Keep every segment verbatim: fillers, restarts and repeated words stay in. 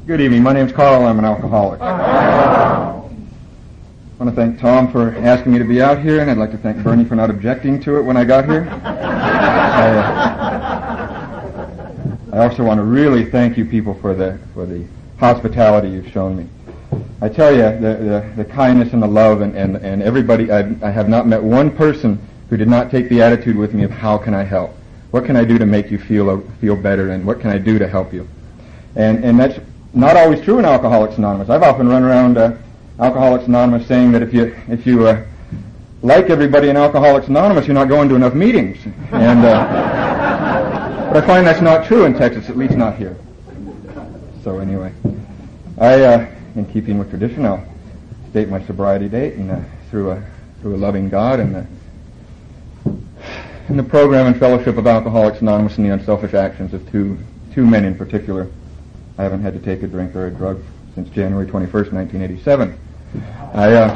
Good evening. My name's Carl. I'm an alcoholic. I want to thank Tom for asking me to be out here, and I'd like to thank Bernie for not objecting to it when I got here. I, uh, I also want to really thank you people for the for the hospitality you've shown me. I tell you, the, the, the kindness and the love, and, and, and everybody, I, I have not met one person who did not take the attitude with me of how can I help? What can I do to make you feel feel better, and what can I do to help you? And and that's not always true in Alcoholics Anonymous. I've often run around uh, Alcoholics Anonymous saying that if you if you uh, like everybody in Alcoholics Anonymous, you're not going to enough meetings. And uh, but I find that's not true in Texas, at least not here. So anyway, I, uh, in keeping with tradition, I'll state my sobriety date, and uh, through a through a loving God and the in the program and fellowship of Alcoholics Anonymous and the unselfish actions of two two men in particular, I haven't had to take a drink or a drug since January twenty-first, nineteen eighty-seven. I, uh,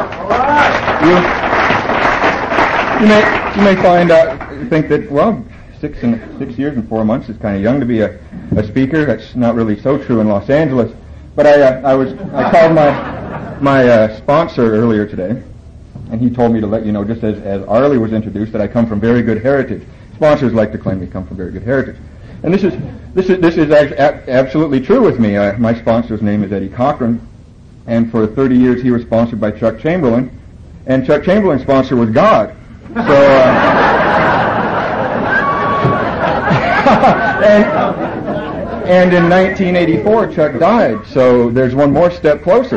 you, you may you may find out think that well, six and six years and four months is kind of young to be a, a speaker. That's not really so true in Los Angeles. But I uh, I was I called my my uh, sponsor earlier today, and he told me to let you know, just as as Arlie was introduced, that I come from very good heritage. Sponsors like to claim we come from very good heritage. And this is this is this is absolutely true with me. Uh, my sponsor's name is Eddie Cochran, and for thirty years he was sponsored by Chuck Chamberlain, and Chuck Chamberlain's sponsor was God. So, uh, and and in nineteen eighty-four Chuck died. So there's one more step closer.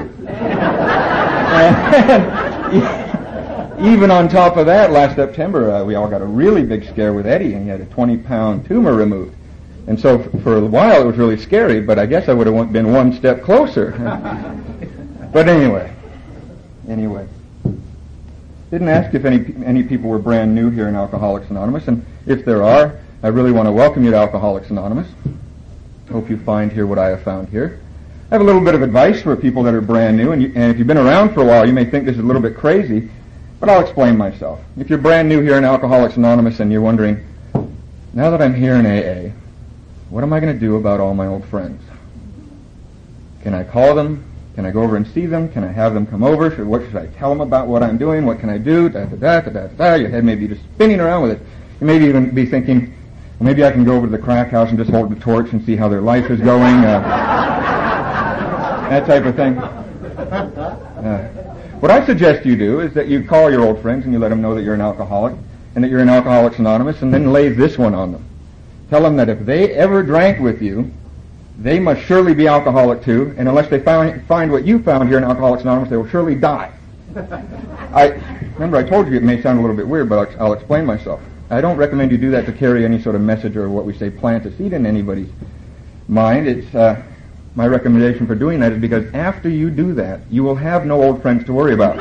And even on top of that, last September uh, we all got a really big scare with Eddie, and he had a twenty pound tumor removed. And so f- for a while it was really scary, but I guess I would have been one step closer. But anyway, anyway. Didn't ask if any any people were brand new here in Alcoholics Anonymous, and if there are, I really want to welcome you to Alcoholics Anonymous. Hope you find here what I have found here. I have a little bit of advice for people that are brand new, and, you, and if you've been around for a while, you may think this is a little bit crazy, but I'll explain myself. If you're brand new here in Alcoholics Anonymous and you're wondering, now that I'm here in A A, what am I going to do about all my old friends? Can I call them? Can I go over and see them? Can I have them come over? Should, what should I tell them about what I'm doing? What can I do? Da da da da da da. Your head may be just spinning around with it. You may even be thinking, well, maybe I can go over to the crack house and just hold the torch and see how their life is going. Uh, that type of thing. Uh, what I suggest you do is that you call your old friends and you let them know that you're an alcoholic and that you're in Alcoholics Anonymous, and then lay this one on them. Tell them that if they ever drank with you, they must surely be alcoholic too, and unless they find, find what you found here in Alcoholics Anonymous, they will surely die. I remember I told you it may sound a little bit weird, but I'll, I'll explain myself. I don't recommend you do that to carry any sort of message or what we say plant a seed in anybody's mind. It's uh, my recommendation for doing that is because after you do that, you will have no old friends to worry about.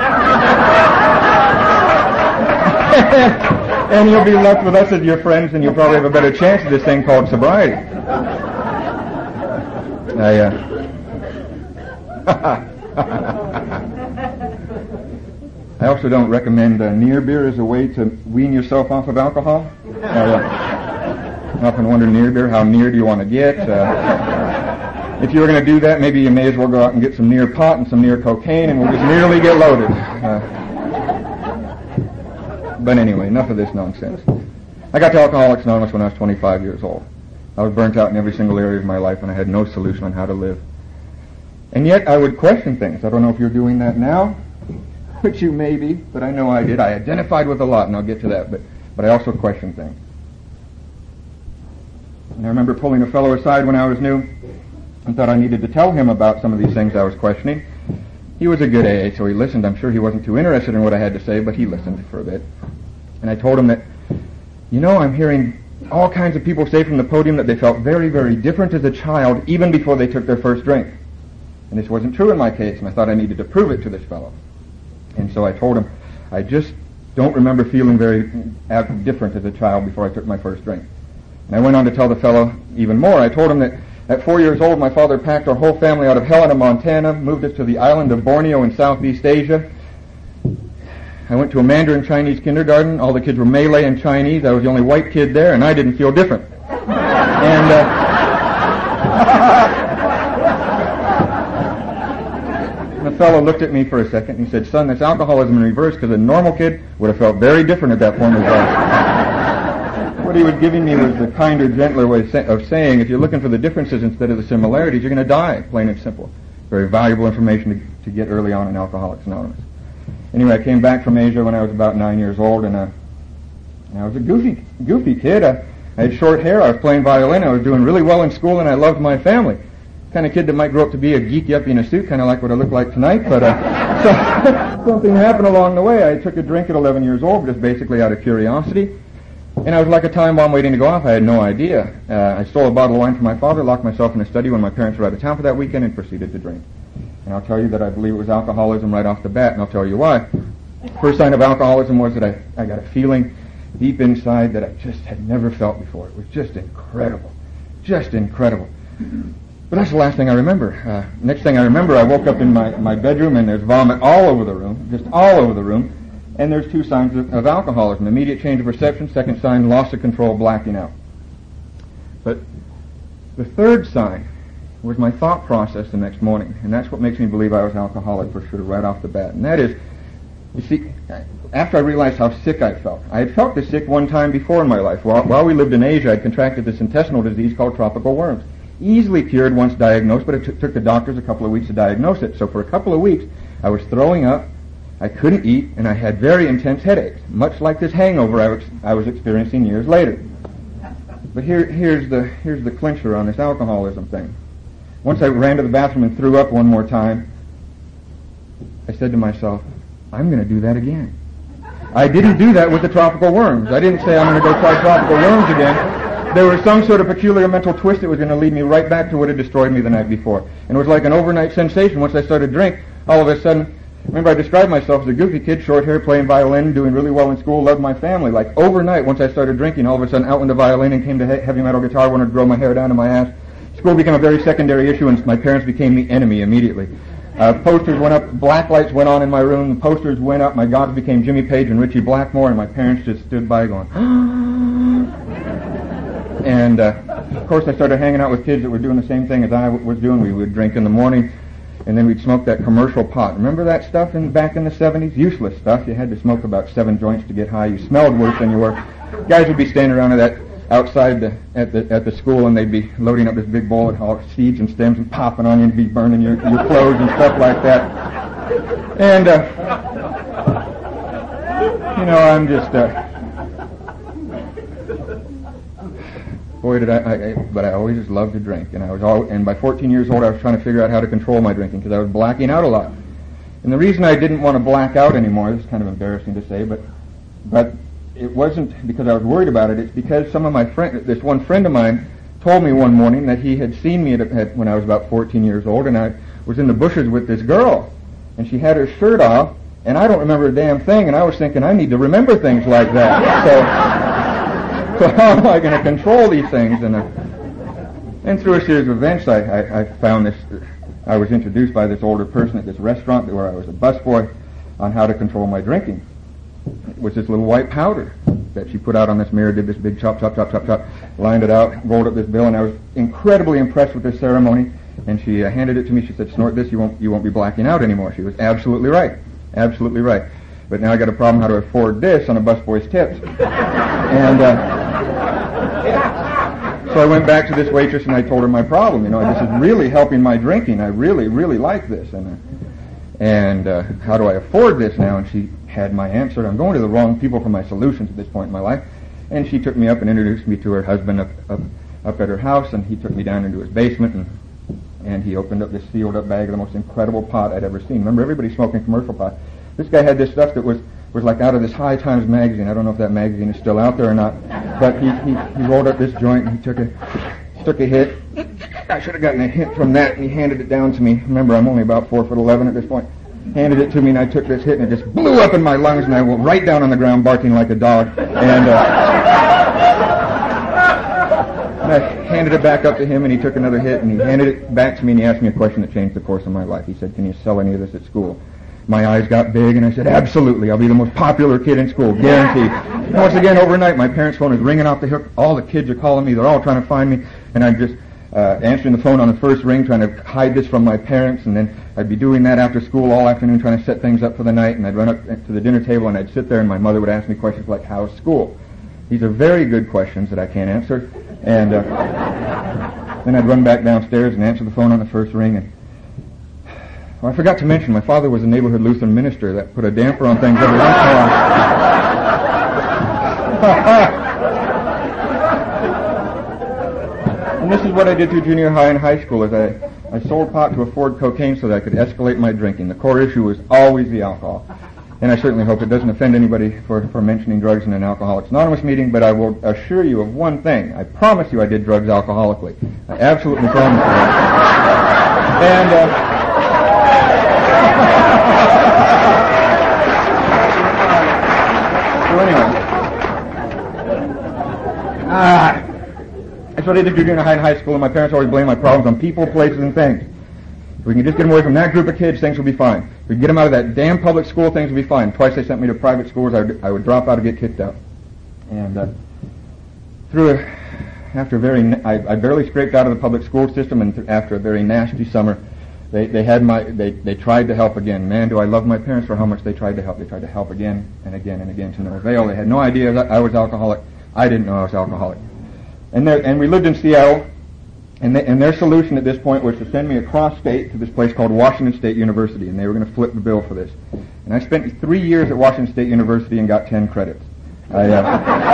And you'll be left with us as your friends, and you'll probably have a better chance at this thing called sobriety. I, uh... I also don't recommend uh, near beer as a way to wean yourself off of alcohol. I uh, often wonder, near beer, how near do you want to get? Uh, if you were going to do that, maybe you may as well go out and get some near pot and some near cocaine, and we'll just nearly get loaded. Uh, But anyway, enough of this nonsense. I got to Alcoholics Anonymous when I was twenty-five years old. I was burnt out in every single area of my life, and I had no solution on how to live. And yet I would question things. I don't know if you're doing that now, which you may be, but I know I did. I identified with a lot, and I'll get to that, but, but I also questioned things. And I remember pulling a fellow aside when I was new and thought I needed to tell him about some of these things I was questioning. He was a good A A, so he listened. I'm sure he wasn't too interested in what I had to say, but he listened for a bit. And I told him that, you know, I'm hearing all kinds of people say from the podium that they felt very, very different as a child, even before they took their first drink. And this wasn't true in my case, and I thought I needed to prove it to this fellow. And so I told him, I just don't remember feeling very different as a child before I took my first drink. And I went on to tell the fellow even more. I told him that at four years old, my father packed our whole family out of Helena, Montana, moved us to the island of Borneo in Southeast Asia. I went to a Mandarin Chinese kindergarten. All the kids were Malay and Chinese. I was the only white kid there, and I didn't feel different. And uh, And the fellow looked at me for a second and he said, son, that's alcoholism in reverse, because a normal kid would have felt very different at that point in his life. What he was giving me was the kinder, gentler way of saying, if you're looking for the differences instead of the similarities, you're going to die, plain and simple. Very valuable information to, to get early on in Alcoholics Anonymous. Anyway, I came back from Asia when I was about nine years old, and, uh, and I was a goofy, goofy kid. I, I had short hair, I was playing violin, I was doing really well in school, and I loved my family. Kind of kid that might grow up to be a geek yuppie in a suit, kind of like what I look like tonight, but uh, so, something happened along the way. I took a drink at eleven years old, just basically out of curiosity, and I was like a time bomb waiting to go off. I had no idea. Uh, I stole a bottle of wine from my father, locked myself in a study when my parents were out of town for that weekend, and proceeded to drink. And I'll tell you that I believe it was alcoholism right off the bat, and I'll tell you why. First sign of alcoholism was that I, I got a feeling deep inside that I just had never felt before. It was just incredible. Just incredible. But that's the last thing I remember. Uh, next thing I remember, I woke up in my, my bedroom and there's vomit all over the room, just all over the room, and there's two signs of, of alcoholism. Immediate change of perception, second sign, loss of control, blacking out. But the third sign was my thought process the next morning, and that's what makes me believe I was alcoholic for sure right off the bat. And that is, you see, after I realized how sick I felt, I had felt this sick one time before in my life. While, while we lived in Asia, I contracted this intestinal disease called tropical worms. Easily cured once diagnosed, but it t- took the doctors a couple of weeks to diagnose it. So for a couple of weeks, I was throwing up, I couldn't eat, and I had very intense headaches, much like this hangover I was, I was experiencing years later. But here, here's the here's the clincher on this alcoholism thing. Once I ran to the bathroom and threw up one more time, I said to myself, I'm going to do that again. I didn't do that with the tropical worms. I didn't say I'm going to go try tropical worms again. There was some sort of peculiar mental twist that was going to lead me right back to what had destroyed me the night before. And it was like an overnight sensation. Once I started to drink, all of a sudden, remember I described myself as a goofy kid, short hair, playing violin, doing really well in school, loved my family. Like overnight, once I started drinking, all of a sudden out went the violin and came to he- heavy metal guitar, wanted to grow my hair down to my ass. School became a very secondary issue, and my parents became the enemy immediately. Uh, posters went up, black lights went on in my room, the posters went up, my gods became Jimmy Page and Richie Blackmore, and my parents just stood by going, and uh, of course I started hanging out with kids that were doing the same thing as I w- was doing. We would drink in the morning, and then we'd smoke that commercial pot. Remember that stuff in back in the seventies? Useless stuff. You had to smoke about seven joints to get high. You smelled worse than you were. Guys would be standing around at that outside the, at the at the school, and they'd be loading up this big bowl of all seeds and stems and popping on you and be burning your, your clothes and stuff like that. And uh, you know, I'm just uh, boy did I, I, I but I always just loved to drink, and I was all and by fourteen years old I was trying to figure out how to control my drinking because I was blacking out a lot. And the reason I didn't want to black out anymore, this is kind of embarrassing to say, but but it wasn't because I was worried about it. It's because some of my friend, this one friend of mine, told me one morning that he had seen me at, at, when I was about fourteen years old, and I was in the bushes with this girl, and she had her shirt off, and I don't remember a damn thing, and I was thinking I need to remember things like that. So, so how am I going to control these things? And uh, and through a series of events, I, I, I found this. I was introduced by this older person at this restaurant where I was a busboy on how to control my drinking. It was this little white powder that she put out on this mirror, did this big chop, chop, chop, chop, chop, lined it out, rolled up this bill, and I was incredibly impressed with this ceremony. And she uh, handed it to me. She said, "Snort this, you won't, you won't be blacking out anymore." She was absolutely right, absolutely right. But now I got a problem how to afford this on a busboy's tips. And uh, so I went back to this waitress and I told her my problem. You know, this is really helping my drinking. I really, really like this. And uh, and uh, how do I afford this now? And she had my answer. I'm going to the wrong people for my solutions at this point in my life. And she took me up and introduced me to her husband up up, up at her house, and he took me down into his basement, and and he opened up this sealed up bag of the most incredible pot I'd ever seen. Remember, everybody smoking commercial pot. This guy had this stuff that was, was like out of this High Times magazine. I don't know if that magazine is still out there or not, but he, he, he rolled up this joint and he took a took a hit. I should have gotten a hint from that, and he handed it down to me. Remember, I'm only about four foot eleven at this point. Handed it to me, and I took this hit, and it just blew up in my lungs, and I went right down on the ground barking like a dog. And, uh, and I handed it back up to him, and he took another hit, and he handed it back to me, and he asked me a question that changed the course of my life. He said, "Can you sell any of this at school?" My eyes got big, and I said, "Absolutely. I'll be the most popular kid in school, guaranteed." Once again, overnight, my parents' phone is ringing off the hook. All the kids are calling me. They're all trying to find me, and I'm just... uh, answering the phone on the first ring, trying to hide this from my parents, and then I'd be doing that after school all afternoon, trying to set things up for the night, and I'd run up to the dinner table, and I'd sit there, and my mother would ask me questions like, how's school? These are very good questions that I can't answer, and uh, then I'd run back downstairs and answer the phone on the first ring, and well, I forgot to mention, my father was a neighborhood Lutheran minister. That put a damper on things every once in a while. And this is what I did through junior high and high school, is I, I sold pot to afford cocaine so that I could escalate my drinking. The core issue was always the alcohol. And I certainly hope it doesn't offend anybody for, for mentioning drugs in an Alcoholics Anonymous meeting, but I will assure you of one thing. I promise you I did drugs alcoholically. I absolutely promise you that. And, uh, so anyway. Ah. That's what I did junior high and high school, and my parents always blame my problems on people, places, and things. If we can just get them away from that group of kids, things will be fine. If we can get them out of that damn public school, things will be fine. Twice they sent me to private schools. I would, I would drop out and get kicked out. And uh, through a, after a very, I, I barely scraped out of the public school system, and th- after a very nasty summer, they, they had my, they, they tried to help again. Man, do I love my parents for how much they tried to help. They tried to help again and again and again to no avail. They had no idea that I was alcoholic. I didn't know I was alcoholic. And there, and we lived in Seattle, and, they, and their solution at this point was to send me across state to this place called Washington State University, and they were going to flip the bill for this. And I spent three years at Washington State University and got ten credits. I, uh,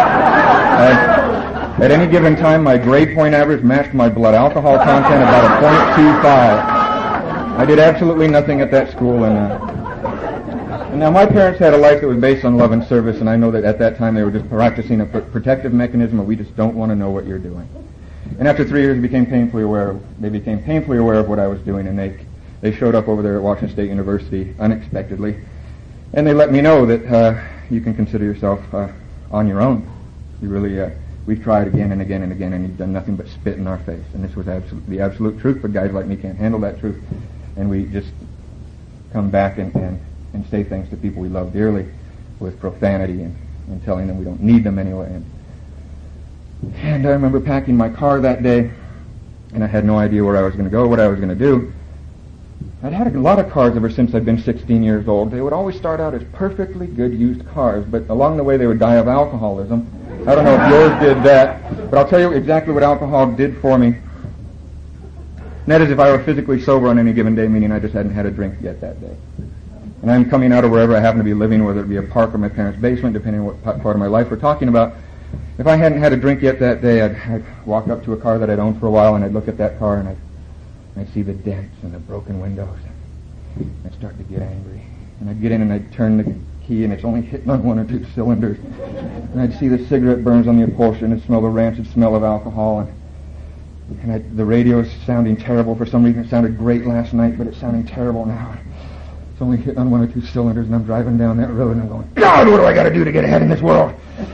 I, at any given time, my grade point average matched my blood alcohol content about a point two five. I did absolutely nothing at that school, and, uh, and now my parents had a life that was based on love and service, and I know that at that time they were just practicing a pr- protective mechanism of we just don't want to know what you're doing. And after three years, they became painfully aware. Of, they became painfully aware of what I was doing, and they they showed up over there at Washington State University unexpectedly, and they let me know that uh, you can consider yourself uh, on your own. You really, uh, we've tried again and again and again, and you've done nothing but spit in our face. And this was absolute, the absolute truth, but guys like me can't handle that truth, and we just come back and, and, and say things to people we love dearly with profanity and, and telling them we don't need them anyway. And, And I remember packing my car that day, and I had no idea where I was going to go, what I was going to do. I'd had a lot of cars ever since I'd been sixteen years old. They would always start out as perfectly good used cars, but along the way they would die of alcoholism. I don't know if yours did that, but I'll tell you exactly what alcohol did for me. And that is if I were physically sober on any given day, meaning I just hadn't had a drink yet that day. And I'm coming out of wherever I happen to be living, whether it be a park or my parents' basement, depending on what part of my life we're talking about. If I hadn't had a drink yet that day, I'd, I'd walk up to a car that I'd owned for a while, and I'd look at that car, and I'd, I'd see the dents and the broken windows. And I'd start to get angry. And I'd get in and I'd turn the key, and it's only hitting on one or two cylinders. And I'd see the cigarette burns on the upholstery, and I'd smell the rancid smell of alcohol. And, and I'd, the radio's sounding terrible. For some reason it sounded great last night, but it's sounding terrible now. It's only hitting on one or two cylinders, and I'm driving down that road, and I'm going, God, what do I got to do to get ahead in this world?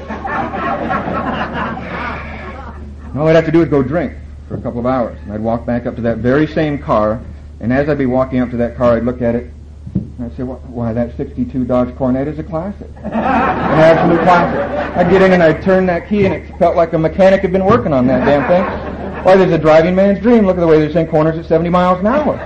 And all I'd have to do is go drink for a couple of hours. And I'd walk back up to that very same car, and as I'd be walking up to that car, I'd look at it, and I'd say, why, that sixty-two Dodge Cornet is a classic. An absolute classic. I'd get in and I'd turn that key, and it felt like a mechanic had been working on that damn thing. Why, there's a driving man's dream. Look at the way they're in corners at seventy miles an hour.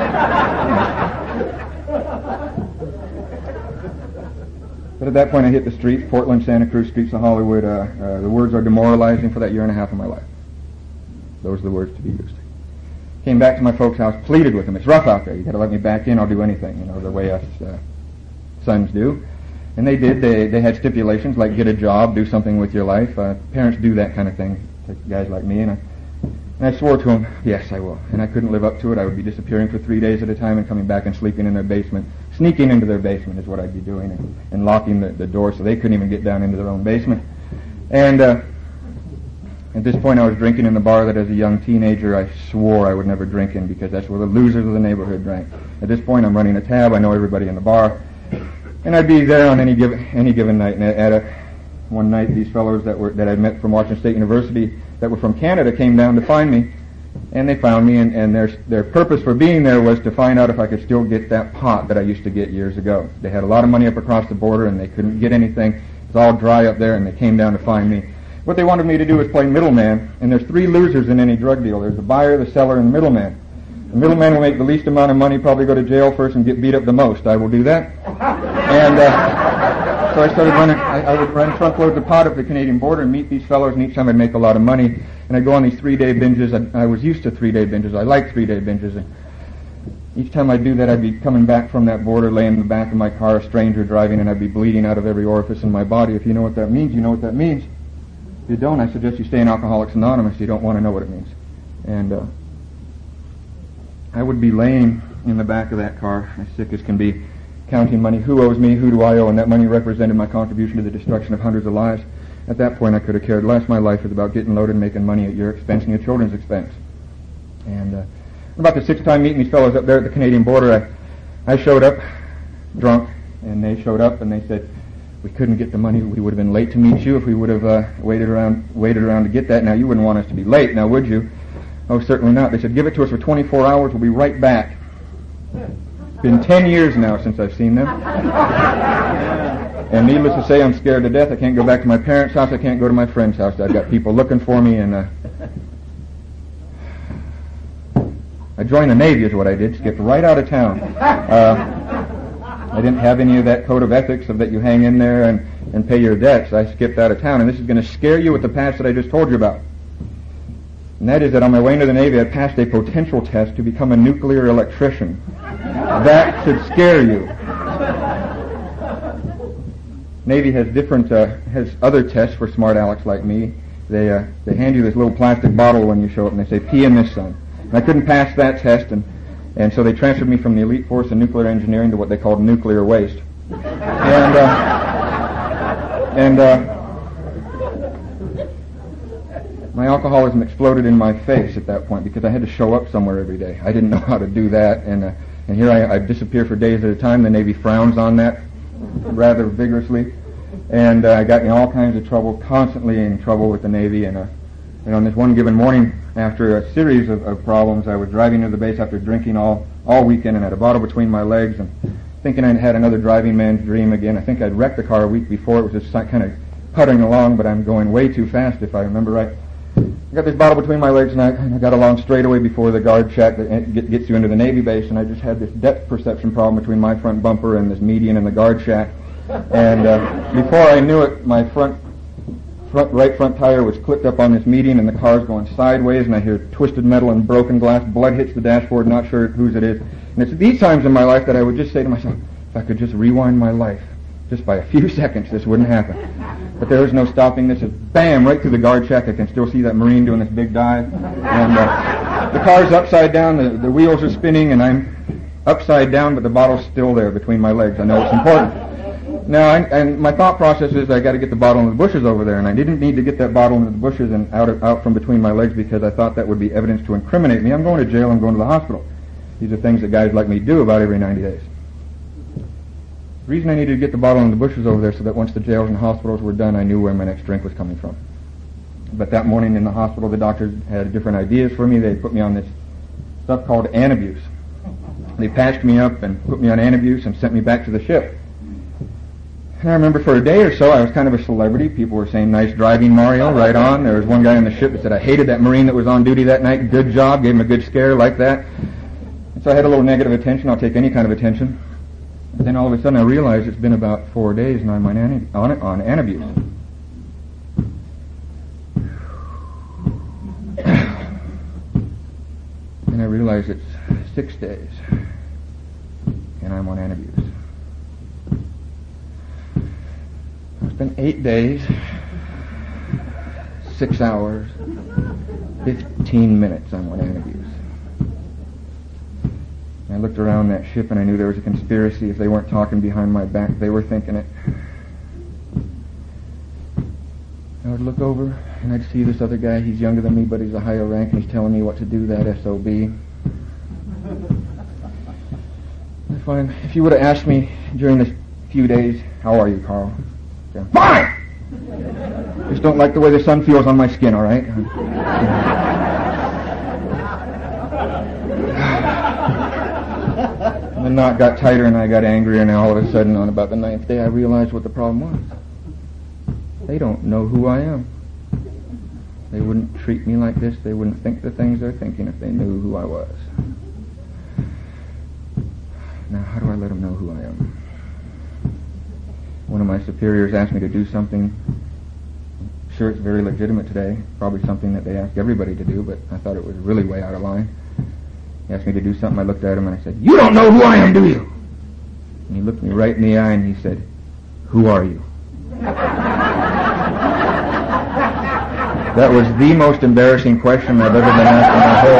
But at that point, I hit the streets, Portland, Santa Cruz, streets of Hollywood. Uh, uh, the words are demoralizing for that year and a half of my life. Those are the words to be used. Came back to my folks' house, pleaded with them. It's rough out there. You got to let me back in. I'll do anything. You know, the way us uh, sons do. And they did. They they had stipulations like get a job, do something with your life. Uh, parents do that kind of thing to guys like me. And I and I swore to them, yes, I will. And I couldn't live up to it. I would be disappearing for three days at a time and coming back and sleeping in their basement. Sneaking into their basement is what I'd be doing, and, and locking the, the door so they couldn't even get down into their own basement. And uh, at this point I was drinking in the bar that as a young teenager I swore I would never drink in, because that's where the losers of the neighborhood drank. At this point I'm running a tab, I know everybody in the bar, and I'd be there on any given, any given night. And at a, one night these fellows that were that I'd met from Washington State University that were from Canada came down to find me. And they found me, and, and their their purpose for being there was to find out if I could still get that pot that I used to get years ago. They had a lot of money up across the border, and they couldn't get anything. It was all dry up there, and they came down to find me. what they wanted me to do was play middleman, and there's three losers in any drug deal. There's the buyer, the seller, and the middleman. The middleman will make the least amount of money, probably go to jail first, and get beat up the most. I will do that. And uh, so I started running, I, I would run truckloads of pot up the Canadian border and meet these fellows, and each time I'd make a lot of money. And I'd go on these three-day binges. I, I was used to three-day binges. I like three-day binges. And each time I'd do that, I'd be coming back from that border, laying in the back of my car, a stranger driving, and I'd be bleeding out of every orifice in my body. If you know what that means, you know what that means. If you don't, I suggest you stay in Alcoholics Anonymous. You don't want to know what it means. And uh, I would be laying in the back of that car, as sick as can be, counting money. Who owes me? Who do I owe? And that money represented my contribution to the destruction of hundreds of lives. At that point, I could have cared less. My life was about getting loaded and making money at your expense and your children's expense. And uh, about the sixth time meeting these fellows up there at the Canadian border, I, I showed up drunk, and they showed up, and they said, we couldn't get the money. We would have been late to meet you if we would have uh, waited around waited around to get that. Now, you wouldn't want us to be late, now would you? Oh, certainly not. They said, give it to us for twenty-four hours. We'll be right back. It's been ten years now since I've seen them. And needless to say, I'm scared to death. I can't go back to my parents' house. I can't go to my friend's house. I've got people looking for me, and uh, I joined the Navy is what I did. Skipped right out of town. Uh, I didn't have any of that code of ethics of that you hang in there and, and pay your debts. I skipped out of town, and this is going to scare you with the past that I just told you about. And that is that on my way into the Navy, I passed a potential test to become a nuclear electrician. That should scare you. Navy has different, uh, has other tests for smart Alecs like me. They, uh, they hand you this little plastic bottle when you show up, and they say, pee in this, son. And I couldn't pass that test, and And so they transferred me from the elite force of nuclear engineering to what they called nuclear waste. And, uh, and, uh, my alcoholism exploded in my face at that point because I had to show up somewhere every day. I didn't know how to do that, and, uh, and here I, I disappear for days at a time. The Navy frowns on that rather vigorously. And, uh, I got in all kinds of trouble, constantly in trouble with the Navy, and, uh, and on this one given morning, after a series of, of problems, I was driving to the base after drinking all, all weekend and had a bottle between my legs and thinking I'd had another driving man's dream again. I think I'd wrecked the car a week before. It was just kind of puttering along, but I'm going way too fast if I remember right. I got this bottle between my legs, and I, and I got along straight away before the guard shack that get, gets you into the Navy base, and I just had this depth perception problem between my front bumper and this median and the guard shack. And uh, before I knew it, my front Front, right front tire was clipped up on this median, and the car's going sideways, and I hear twisted metal and broken glass. Blood hits the dashboard, not sure whose it is. And it's these times in my life that I would just say to myself, if I could just rewind my life, just by a few seconds, this wouldn't happen. But there is no stopping this. It's bam, right through the guard shack. I can still see that Marine doing this big dive. And uh, the car's upside down, the, the wheels are spinning, and I'm upside down, but the bottle's still there between my legs. I know it's important. Now, I, and my thought process is I got to get the bottle in the bushes over there, and I didn't need to get that bottle into the bushes and out of, out from between my legs because I thought that would be evidence to incriminate me. I'm going to jail. I'm going to the hospital. These are things that guys like me do about every ninety days. The reason I needed to get the bottle in the bushes over there so that once the jails and hospitals were done, I knew where my next drink was coming from. But that morning in the hospital, the doctors had different ideas for me. They put me on this stuff called Antabuse. They patched me up and put me on Antabuse and sent me back to the ship. And I remember for a day or so I was kind of a celebrity. People were saying, nice driving, Mario, right on. There was one guy on the ship that said, I hated that Marine that was on duty that night. Good job. Gave him a good scare like that. And so I had a little negative attention. I'll take any kind of attention. But then all of a sudden I realized it's been about four days and I'm on, an, on, on Antabuse. And I realized it's six days and I'm on Antabuse. It's been eight days, six hours, fifteen minutes I'm on Antabuse. I looked around that ship and I knew there was a conspiracy. If they weren't talking behind my back, they were thinking it. I would look over and I'd see this other guy. He's younger than me, but he's a higher rank, and he's telling me what to do, that S O B. I find, if you would have asked me during this few days, how are you, Carl? Yeah. Fine! Just don't like the way the sun feels on my skin, all right? And the knot got tighter and I got angrier, and all of a sudden on about the ninth day I realized what the problem was. They don't know who I am. They wouldn't treat me like this. They wouldn't think the things they're thinking if they knew who I was. Now, how do I let them know who I am? One of my superiors asked me to do something. I'm sure it's very legitimate today. Probably something that they ask everybody to do, but I thought it was really way out of line. He asked me to do something. I looked at him and I said, "You don't know who I am, do you?" And he looked me right in the eye and he said, "Who are you?" That was the most embarrassing question I've ever been asked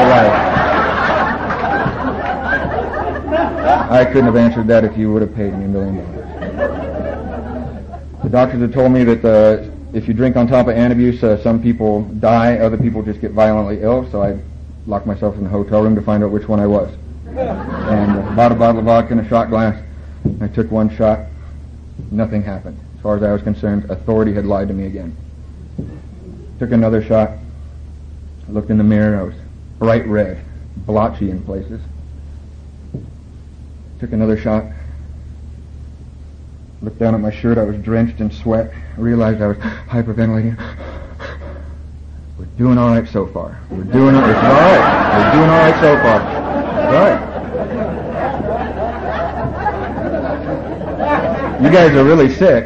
in my whole life. I couldn't have answered that if you would have paid me a million dollars. The doctors had told me that uh, if you drink on top of Antabuse, uh, some people die, other people just get violently ill, so I locked myself in the hotel room to find out which one I was. And uh, bought a bottle of vodka and a shot glass. I took one shot. Nothing happened. As far as I was concerned, authority had lied to me again. Took another shot. I looked in the mirror. I was bright red, blotchy in places. Took another shot. Looked down at my shirt. I was drenched in sweat. I realized I was hyperventilating. We're doing all right so far. We're doing all, it's all right. We're doing all right so far. It's all right. You guys are really sick.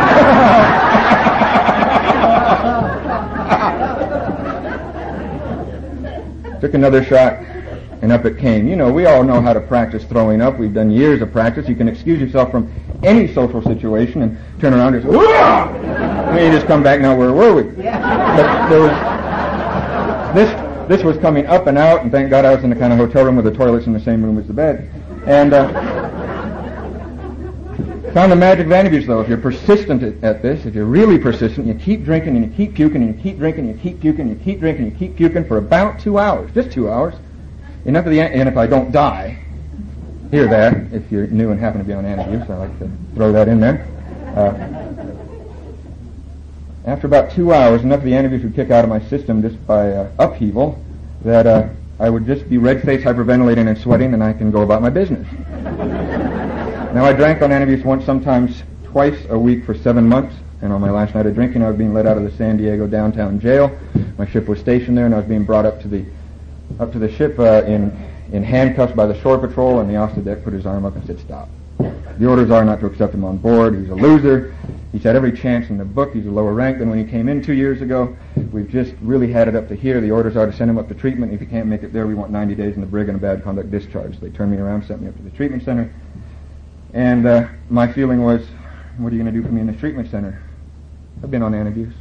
Took another shot, and up it came. You know, we all know how to practice throwing up. We've done years of practice. You can excuse yourself from any social situation and turn around and just, "Whoa!" And then you just come back, now where were we? But there was, this, this was coming up and out, and thank God I was in the kind of hotel room with the toilets in the same room as the bed. And, uh, found the magic of Antabuse, though. If you're persistent at, at this, if you're really persistent, you keep drinking and you keep puking and you keep drinking and you keep puking and you keep drinking and you keep puking for about two hours, just two hours. Enough of the, and if I don't die, hear that, if you're new and happen to be on Antabuse, I like to throw that in there. Uh, after about two hours, enough of the Antabuse would kick out of my system just by uh, upheaval that uh, I would just be red-faced, hyperventilating and sweating, and I can go about my business. Now, I drank on Antabuse once, sometimes twice a week for seven months, and on my last night of drinking, I was being let out of the San Diego downtown jail. My ship was stationed there, and I was being brought up to the up to the ship uh, in in handcuffs by the shore patrol, and the officer deck put his arm up and said, "Stop. The orders are not to accept him on board. He's a loser. He's had every chance in the book. He's a lower rank than when he came in two years ago. We've just really had it up to here. The orders are to send him up to treatment. If he can't make it there, we want ninety days in the brig and a bad conduct discharge." So they turned me around, sent me up to the treatment center. And uh, my feeling was, what are you going to do for me in the treatment center? I've been on Antabuse.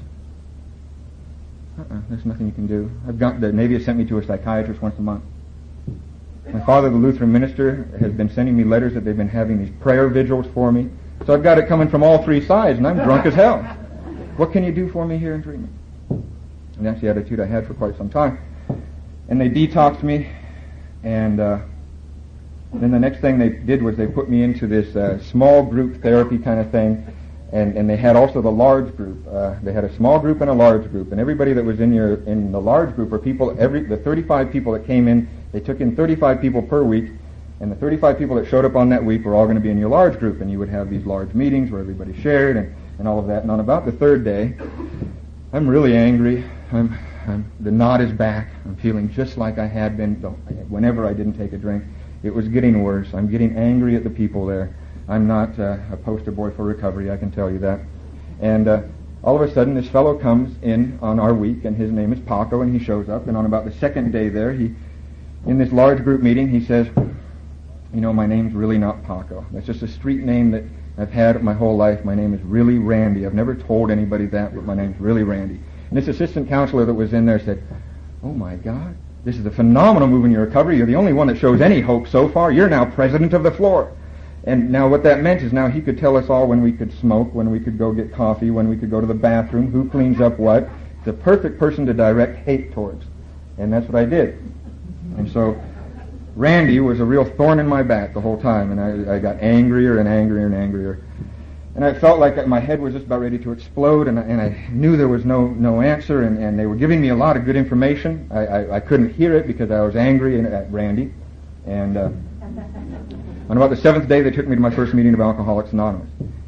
Uh-uh, there's nothing you can do. I've got, the Navy has sent me to a psychiatrist once a month. My father, the Lutheran minister, has been sending me letters that they've been having these prayer vigils for me. So I've got it coming from all three sides, and I'm drunk as hell. What can you do for me here in treatment? And that's the attitude I had for quite some time. And they detoxed me, and uh, then the next thing they did was they put me into this uh, small group therapy kind of thing, and, and they had also the large group. Uh, they had a small group and a large group, and everybody that was in your in the large group, or people, every the thirty-five people that came in, they took in thirty-five people per week, and the thirty-five people that showed up on that week were all going to be in your large group, and you would have these large meetings where everybody shared and, and all of that. And on about the third day, I'm really angry. I'm, I'm the knot is back. I'm feeling just like I had been whenever I didn't take a drink. It was getting worse. I'm getting angry at the people there. I'm not uh, a poster boy for recovery, I can tell you that. And uh, all of a sudden, this fellow comes in on our week, and his name is Paco, and he shows up. And on about the second day there, he, in this large group meeting, he says, "You know, my name's really not Paco. That's just a street name that I've had my whole life. My name is really Randy. I've never told anybody that, but my name's really Randy." And this assistant counselor that was in there said, "Oh my God, this is a phenomenal move in your recovery. You're the only one that shows any hope so far. You're now president of the floor." And now what that meant is now he could tell us all when we could smoke, when we could go get coffee, when we could go to the bathroom, who cleans up what. The perfect person to direct hate towards. And that's what I did. And so Randy was a real thorn in my back the whole time, and I, I got angrier and angrier and angrier. And I felt like my head was just about ready to explode, and I, and I knew there was no no answer, and, and they were giving me a lot of good information. I, I, I couldn't hear it because I was angry at Randy. And uh, on about the seventh day, they took me to my first meeting of Alcoholics Anonymous.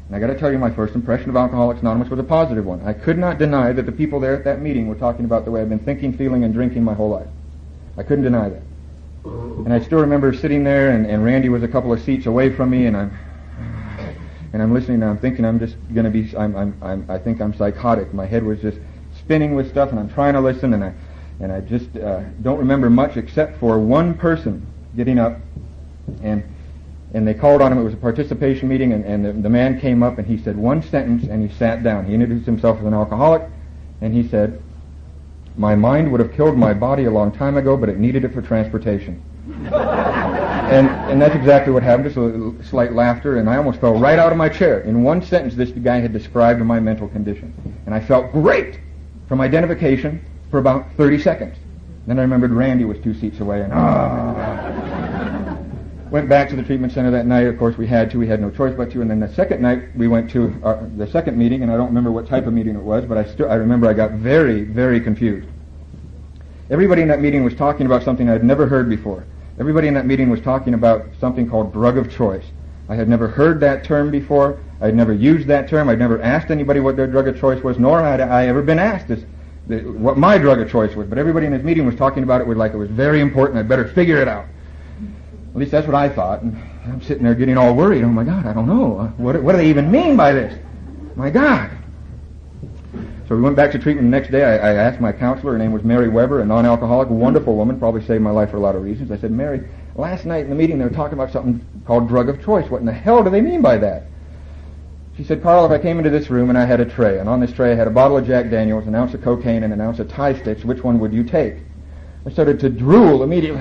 And I got to tell you, my first impression of Alcoholics Anonymous was a positive one. I could not deny that the people there at that meeting were talking about the way I've been thinking, feeling, and drinking my whole life. I couldn't deny that. And I still remember sitting there, and, and Randy was a couple of seats away from me, and I'm and I'm listening, and I'm thinking I'm just going to be, I'm, I'm, I'm, I think I'm psychotic. My head was just spinning with stuff, and I'm trying to listen, and I and I just uh, don't remember much except for one person getting up, and and they called on him. It was a participation meeting, and, and the, the man came up, and he said one sentence, and he sat down. He introduced himself as an alcoholic, and he said, "My mind would have killed my body a long time ago, but it needed it for transportation." and and that's exactly what happened. Just a slight laughter, and I almost fell right out of my chair. In one sentence, this guy had described my mental condition. And I felt great from identification for about thirty seconds. Then I remembered Randy was two seats away, and ah. Went back to the treatment center that night. Of course, we had to. We had no choice but to. And then the second night, we went to our, the second meeting, and I don't remember what type of meeting it was, but I still I remember I got very, very confused. Everybody in that meeting was talking about something I'd never heard before. Everybody in that meeting was talking about something called drug of choice. I had never heard that term before. I'd never used that term. I'd never asked anybody what their drug of choice was, nor had I ever been asked this, the, what my drug of choice was. But everybody in this meeting was talking about it with like it was very important. I'd better figure it out. At least that's what I thought. And I'm sitting there getting all worried. Oh, my God, I don't know. What, what do they even mean by this? My God. So we went back to treatment the next day. I, I asked my counselor. Her name was Mary Weber, a non-alcoholic, wonderful woman, probably saved my life for a lot of reasons. I said, "Mary, last night in the meeting they were talking about something called drug of choice. What in the hell do they mean by that?" She said, "Carl, if I came into this room and I had a tray, and on this tray I had a bottle of Jack Daniels, an ounce of cocaine, and an ounce of Thai sticks, which one would you take?" I started to drool immediately.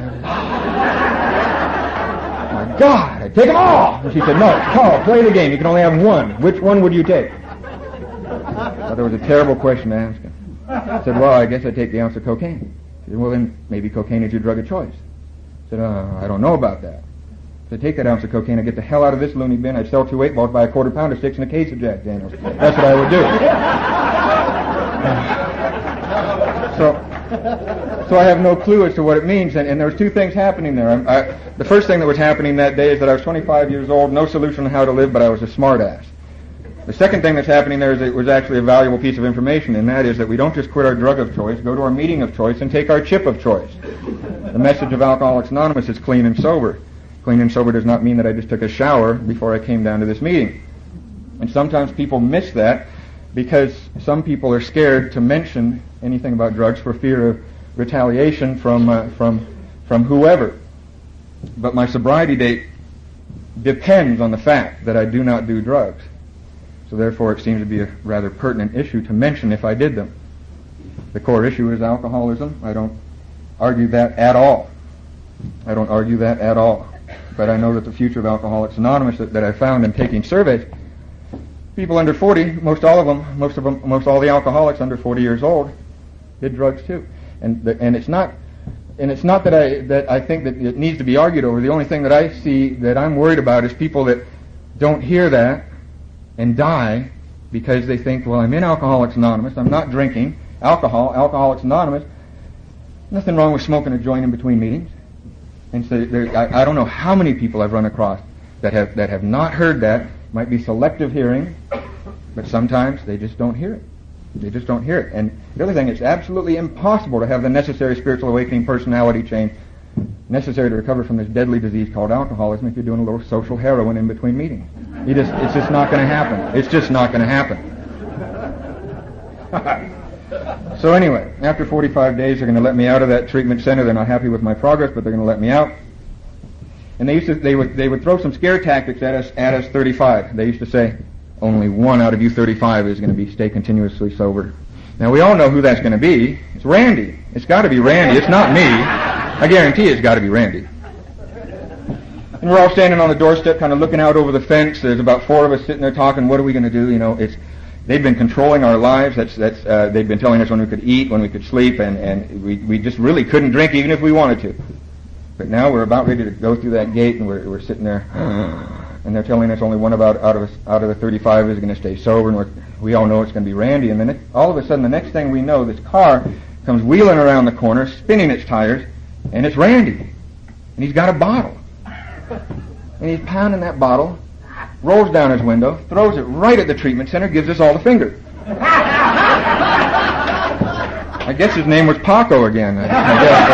My God, I'd take them all! And she said, "No, Carl, play the game. You can only have one. Which one would you take?" I thought that was a terrible question to ask him. I said, "Well, I guess I'd take the ounce of cocaine." She said, "Well, then maybe cocaine is your drug of choice." I said, uh, "I don't know about that. If I take that ounce of cocaine, I'd get the hell out of this loony bin. I'd sell two eight balls, buy a quarter pound of sticks and a case of Jack Daniels. That's what I would do." so, so I have no clue as to what it means. And, and there was two things happening there. I, I, the first thing that was happening that day is that I was twenty-five years old, no solution on how to live, but I was a smart ass. The second thing that's happening there is it was actually a valuable piece of information, and that is that we don't just quit our drug of choice, go to our meeting of choice, and take our chip of choice. The message of Alcoholics Anonymous is clean and sober. Clean and sober does not mean that I just took a shower before I came down to this meeting. And sometimes people miss that because some people are scared to mention anything about drugs for fear of retaliation from uh, from from whoever. But my sobriety date depends on the fact that I do not do drugs. So therefore it seems to be a rather pertinent issue to mention if I did them. The core issue is alcoholism. I don't argue that at all. I don't argue that at all. But I know that the future of Alcoholics Anonymous that, that I found in taking surveys, people under forty, most all of them, most of them, most all the alcoholics under forty years old did drugs too. And the, and it's not and it's not that I that I think that it needs to be argued over. The only thing that I see that I'm worried about is people that don't hear that and die because they think, well, I'm in Alcoholics Anonymous, I'm not drinking alcohol, Alcoholics Anonymous, nothing wrong with smoking a joint in between meetings. And so there, I, I don't know how many people I've run across that have that have not heard that. Might be selective hearing, but sometimes they just don't hear it. They just don't hear it. And the other thing, it's absolutely impossible to have the necessary spiritual awakening personality change necessary to recover from this deadly disease called alcoholism if you're doing a little social heroin in between meetings. You just, it's just not going to happen. It's just not going to happen. So anyway, after forty-five days, they're going to let me out of that treatment center. They're not happy with my progress, but they're going to let me out. And they used to, they would, they would throw some scare tactics at us, at us thirty-five. They used to say, only one out of you thirty-five is going to be stay continuously sober. Now we all know who that's going to be. It's Randy. It's got to be Randy. It's not me. I guarantee it's got to be Randy. And we're all standing on the doorstep, kind of looking out over the fence. There's about four of us sitting there talking. What are we going to do? You know, it's they've been controlling our lives. That's that's uh, they've been telling us when we could eat, when we could sleep, and and we we just really couldn't drink even if we wanted to. But now we're about ready to go through that gate, and we're we're sitting there, and they're telling us only one about out of us, out of the thirty-five is going to stay sober, and we're, we all know it's going to be Randy. And then it, all of a sudden, the next thing we know, this car comes wheeling around the corner, spinning its tires, and it's Randy, and he's got a bottle, and he's pounding that bottle, rolls down his window, throws it right at the treatment center, gives us all the finger. I guess his name was Paco again. I, I guess.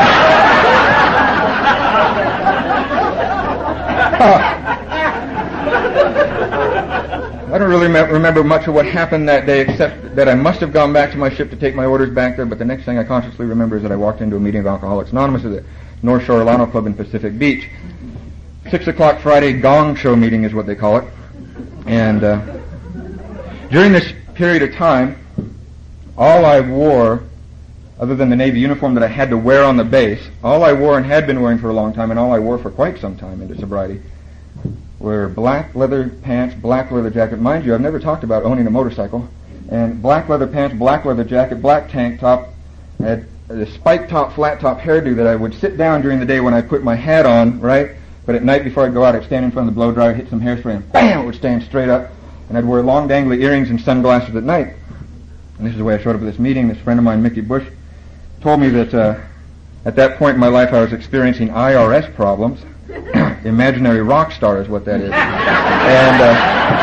I don't really me- remember much of what happened that day, except that I must have gone back to my ship to take my orders back there, but the next thing I consciously remember is that I walked into a meeting of Alcoholics Anonymous at the North Shore Lano Club in Pacific Beach. Six o'clock Friday gong show meeting is what they call it. And uh, during this period of time, all I wore, other than the Navy uniform that I had to wear on the base, all I wore and had been wearing for a long time, and all I wore for quite some time into sobriety, were black leather pants, black leather jacket. Mind you, I've never talked about owning a motorcycle. And black leather pants, black leather jacket, black tank top. I had the spike top, flat top hairdo that I would sit down during the day when I put my hat on, right? But at night before I'd go out, I'd stand in front of the blow dryer, hit some hairspray, and bam, it would stand straight up. And I'd wear long dangly earrings and sunglasses at night. And this is the way I showed up at this meeting. This friend of mine, Mickey Bush, told me that uh, at that point in my life I was experiencing I R S problems. Imaginary rock star is what that is. And uh,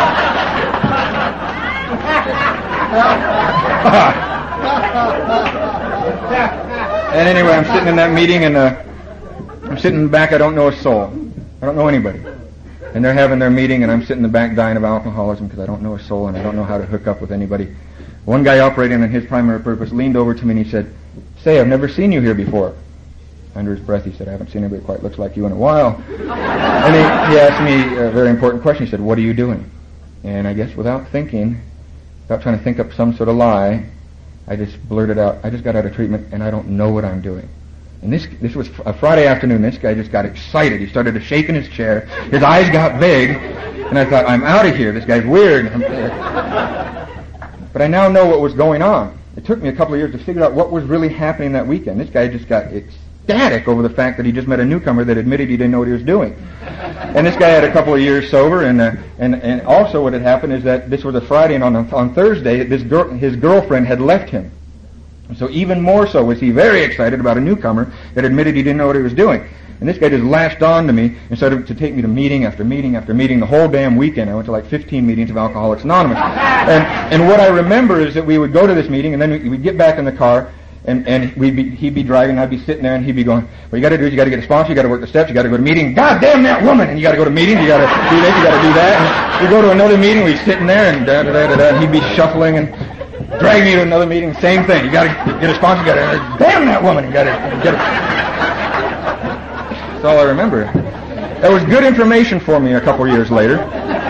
and anyway, I'm sitting in that meeting, and uh, I'm sitting in the back. I don't know a soul. I don't know anybody. And they're having their meeting, and I'm sitting in the back dying of alcoholism because I don't know a soul, and I don't know how to hook up with anybody. One guy operating on his primary purpose leaned over to me and he said, "Say, I've never seen you here before." Under his breath, he said, "I haven't seen anybody quite looks like you in a while." And he, he asked me a very important question. He said, "What are you doing?" And I guess without thinking, without trying to think up some sort of lie, I just blurted out, "I just got out of treatment and I don't know what I'm doing." And this this was a Friday afternoon. This guy just got excited. He started to shake in his chair. His eyes got big. And I thought, I'm out of here. This guy's weird. But I now know what was going on. It took me a couple of years to figure out what was really happening that weekend. This guy just got ecstatic over the fact that he just met a newcomer that admitted he didn't know what he was doing. And this guy had a couple of years sober, and uh, and and also what had happened is that this was a Friday, and on on Thursday, this girl, his girlfriend had left him. So even more so was he very excited about a newcomer that admitted he didn't know what he was doing. And this guy just lashed on to me and started to take me to meeting after meeting after meeting the whole damn weekend. I went to like fifteen meetings of Alcoholics Anonymous. And and what I remember is that we would go to this meeting, and then we'd get back in the car, and, and we'd be, he'd be driving, and I'd be sitting there, and he'd be going, "What you got to do is you got to get a sponsor, you got to work the steps, you got to go to meeting. God damn that woman! And you got to go to meetings, you got to do this, you got to do that." And we go to another meeting, we'd sitting there, and da da da da da, and he'd be shuffling and drag me to another meeting, same thing. You got to get a sponsor, you got to damn that woman, you got to get it. That's all I remember. That was good information for me a couple of years later.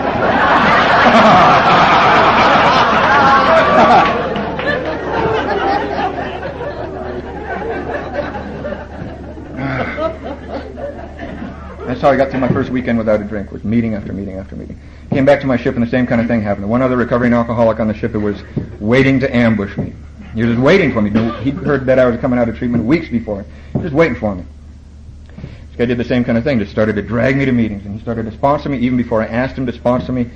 That's how I got through my first weekend without a drink, was meeting after meeting after meeting. Came back to my ship and the same kind of thing happened. One other recovering alcoholic on the ship that was waiting to ambush me. He was just waiting for me. He'd heard that I was coming out of treatment weeks before. He was just waiting for me. This guy did the same kind of thing, just started to drag me to meetings, and he started to sponsor me even before I asked him to sponsor me.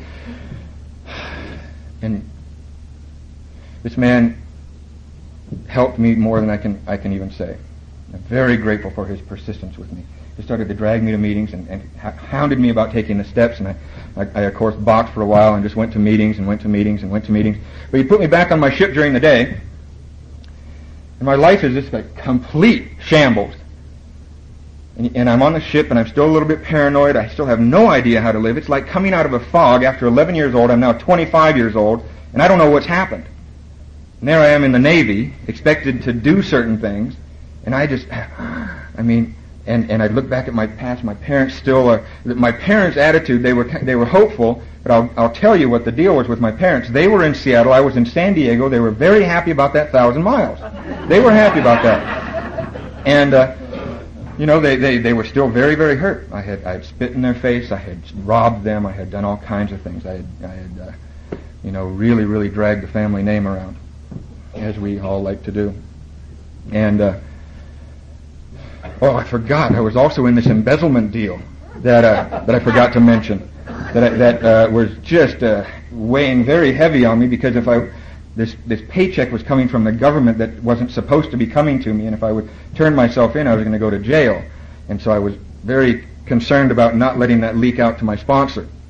And this man helped me more than I can I can even say. I'm very grateful for his persistence with me. He started to drag me to meetings and, and hounded me about taking the steps, and I, I, I, of course, boxed for a while and just went to meetings and went to meetings and went to meetings. But he put me back on my ship during the day, and my life is just like complete shambles. And, and I'm on the ship, and I'm still a little bit paranoid. I still have no idea how to live. It's like coming out of a fog after eleven years old. I'm now twenty-five years old, and I don't know what's happened. And there I am in the Navy, expected to do certain things, and I just, I mean... And and I look back at my past. My parents still are. My parents' attitude. They were they were hopeful. But I'll I'll tell you what the deal was with my parents. They were in Seattle. I was in San Diego. They were very happy about that thousand miles. They were happy about that. And uh, you know they, they they were still very very hurt. I had I had spit in their face. I had robbed them. I had done all kinds of things. I had I had uh, you know really really dragged the family name around, as we all like to do. And. Uh, Oh, I forgot. I was also in this embezzlement deal that uh, that I forgot to mention. That I, that uh, was just uh, weighing very heavy on me because if I this this paycheck was coming from the government that wasn't supposed to be coming to me, and if I would turn myself in, I was going to go to jail. And so I was very concerned about not letting that leak out to my sponsor.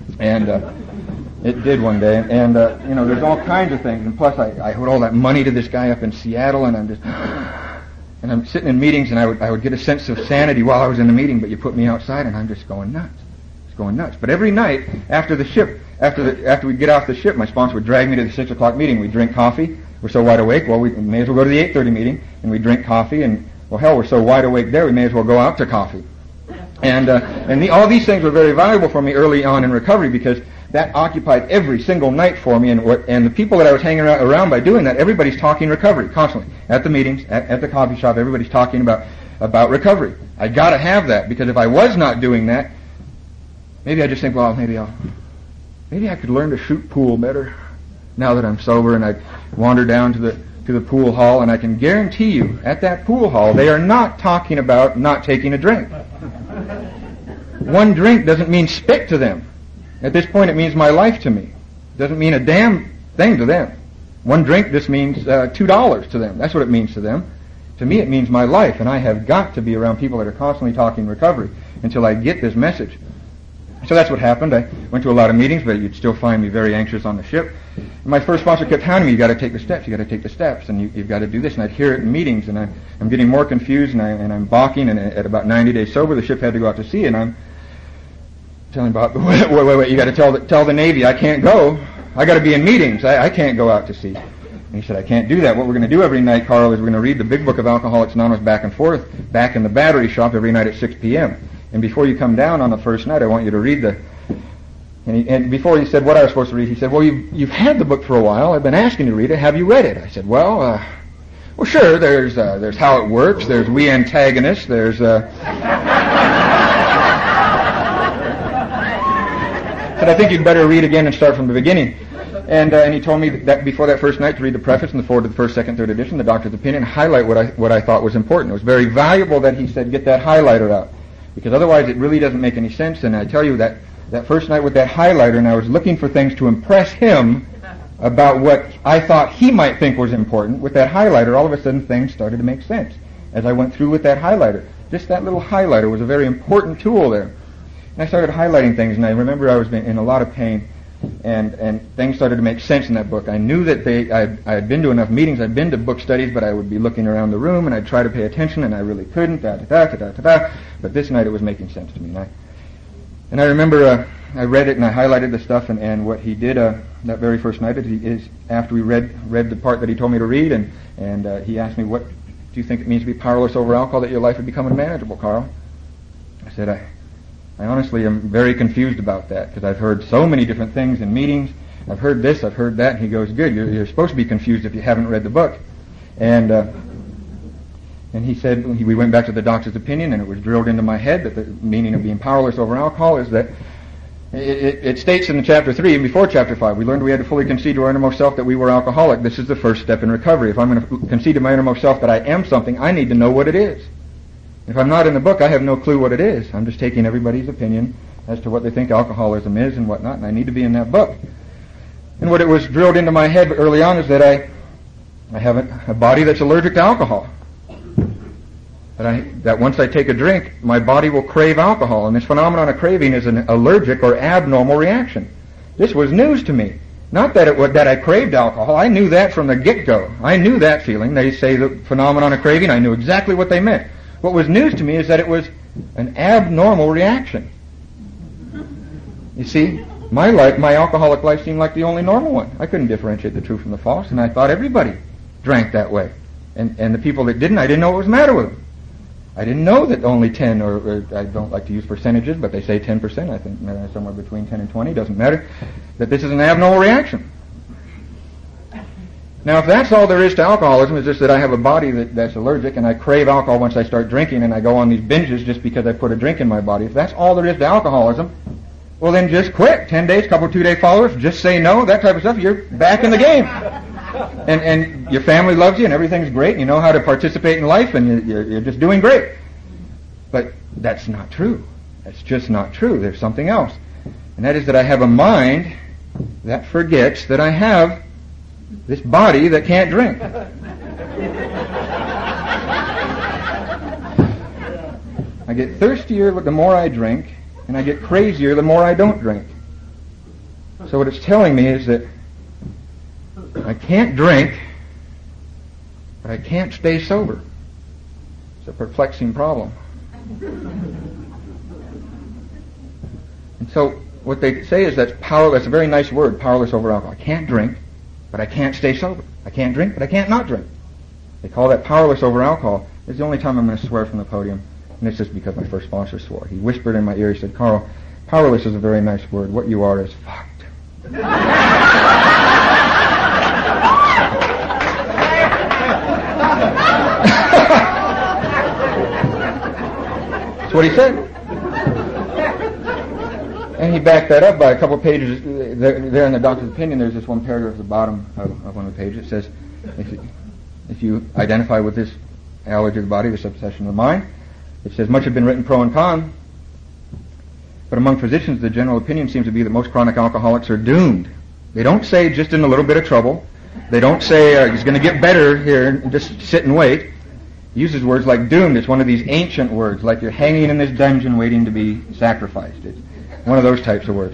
And uh, it did one day. And, uh, you know, there's all kinds of things. And plus, I, I owed all that money to this guy up in Seattle, and I'm just... And I'm sitting in meetings, and I would I would get a sense of sanity while I was in the meeting, but you put me outside, and I'm just going nuts. It's going nuts. But every night, after the ship, after the, after we get off the ship, my sponsor would drag me to the six o'clock meeting. We'd drink coffee. We're so wide awake, well, we may as well go to the eight thirty meeting, and we drink coffee, and, well, hell, we're so wide awake there, we may as well go out to coffee. And uh, and the, all these things were very valuable for me early on in recovery, because that occupied every single night for me, and what, and the people that I was hanging around, around by doing that, everybody's talking recovery constantly. At the meetings, at, at the coffee shop, everybody's talking about, about recovery. I gotta have that, because if I was not doing that, maybe I just think, well, maybe I'll, maybe I could learn to shoot pool better now that I'm sober, and I'd wander down to the, to the pool hall, and I can guarantee you, at that pool hall, they are not talking about not taking a drink. One drink doesn't mean spit to them. At this point, it means my life to me. It doesn't mean a damn thing to them. One drink just means uh, two dollars to them. That's what it means to them. To me, it means my life, and I have got to be around people that are constantly talking recovery until I get this message. So that's what happened. I went to a lot of meetings, but you'd still find me very anxious on the ship. And my first sponsor kept hounding me, you got to take the steps, you got to take the steps, and you, you've got to do this. And I'd hear it in meetings, and I, I'm getting more confused, and, I, and I'm balking, and at about ninety days sober, the ship had to go out to sea, and I'm telling Bob, wait, wait, wait, wait, you got to tell the, tell the Navy I can't go. I got to be in meetings. I, I can't go out to sea. And he said, I can't do that. What we're going to do every night, Carl, is we're going to read the big book of Alcoholics Anonymous back and forth, back in the battery shop every night at six p.m. And before you come down on the first night, I want you to read the... And, he, and before he said what I was supposed to read, he said, well, you've, you've had the book for a while. I've been asking you to read it. Have you read it? I said, well, uh, well, sure. There's uh, there's how it works. There's we antagonists. There's... Uh, But I think you'd better read again and start from the beginning. And uh, and he told me that before that first night to read the preface and the forward to the first, second, third edition, the doctor's opinion, highlight what I what I thought was important. It was very valuable that he said get that highlighter out, because otherwise it really doesn't make any sense. And I tell you that that first night with that highlighter, and I was looking for things to impress him about what I thought he might think was important. With that highlighter, all of a sudden things started to make sense as I went through with that highlighter. Just that little highlighter was a very important tool there. And I started highlighting things, and I remember I was in a lot of pain, and, and things started to make sense in that book. I knew that they, I, I had been to enough meetings, I'd been to book studies, but I would be looking around the room, and I'd try to pay attention, and I really couldn't, da da da da da da. But this night it was making sense to me. And I, and I remember uh, I read it, and I highlighted the stuff, and, and what he did uh, that very first night is, he, is after we read read the part that he told me to read, and, and uh, he asked me, what do you think it means to be powerless over alcohol, that your life would become unmanageable, Carl? I said, I... I honestly am very confused about that, because I've heard so many different things in meetings. I've heard this, I've heard that, and he goes, good, you're, you're supposed to be confused if you haven't read the book. And uh, and he said, we went back to the doctor's opinion, and it was drilled into my head that the meaning of being powerless over alcohol is that it, it, it states in chapter three and before chapter five, we learned we had to fully concede to our innermost self that we were alcoholic. This is the first step in recovery. If I'm going to concede to my innermost self that I am something, I need to know what it is. If I'm not in the book, I have no clue what it is. I'm just taking everybody's opinion as to what they think alcoholism is and whatnot, and I need to be in that book. And what it was drilled into my head early on is that I I have a, a body that's allergic to alcohol. That I that once I take a drink, my body will crave alcohol, and this phenomenon of craving is an allergic or abnormal reaction. This was news to me. Not that it was, that I craved alcohol. I knew that from the get-go. I knew that feeling. They say the phenomenon of craving. I knew exactly what they meant. What was news to me is that it was an abnormal reaction. You see, my life, my alcoholic life seemed like the only normal one. I couldn't differentiate the true from the false, and I thought everybody drank that way. And and the people that didn't, I didn't know what was the matter with them. I didn't know that only ten, or, or I don't like to use percentages, but they say ten percent, I think uh, somewhere between ten and twenty, doesn't matter, that this is an abnormal reaction. Now, if that's all there is to alcoholism, is just that I have a body that, that's allergic, and I crave alcohol once I start drinking, and I go on these binges just because I put a drink in my body. If that's all there is to alcoholism, well then just quit. Ten days, couple two-day followers, just say no, that type of stuff, you're back in the game. And and your family loves you, and everything's great, and you know how to participate in life, and you're, you're just doing great. But that's not true. That's just not true. There's something else. And that is that I have a mind that forgets that I have this body that can't drink. I get thirstier the more I drink, and I get crazier the more I don't drink. So what it's telling me is that I can't drink, but I can't stay sober. It's a perplexing problem. And so what they say is that's power. That's a very nice word, powerless over alcohol. I can't drink, but I can't stay sober. I can't drink, but I can't not drink. They call that powerless over alcohol. It's the only time I'm going to swear from the podium, and it's just because my first sponsor swore. He whispered in my ear, he said, "Carl, powerless is a very nice word. What you are is fucked." That's what he said. And he backed that up by a couple of pages. There, there in the doctor's opinion, there's this one paragraph at the bottom of, of one of the pages. It says, if you, if you identify with this allergy of the body, this obsession of the mind, it says, much have been written pro and con, but among physicians, the general opinion seems to be that most chronic alcoholics are doomed. They don't say just in a little bit of trouble. They don't say uh, it's going to get better here and just sit and wait. He uses words like doomed. It's one of these ancient words, like you're hanging in this dungeon waiting to be sacrificed. It's one of those types of words.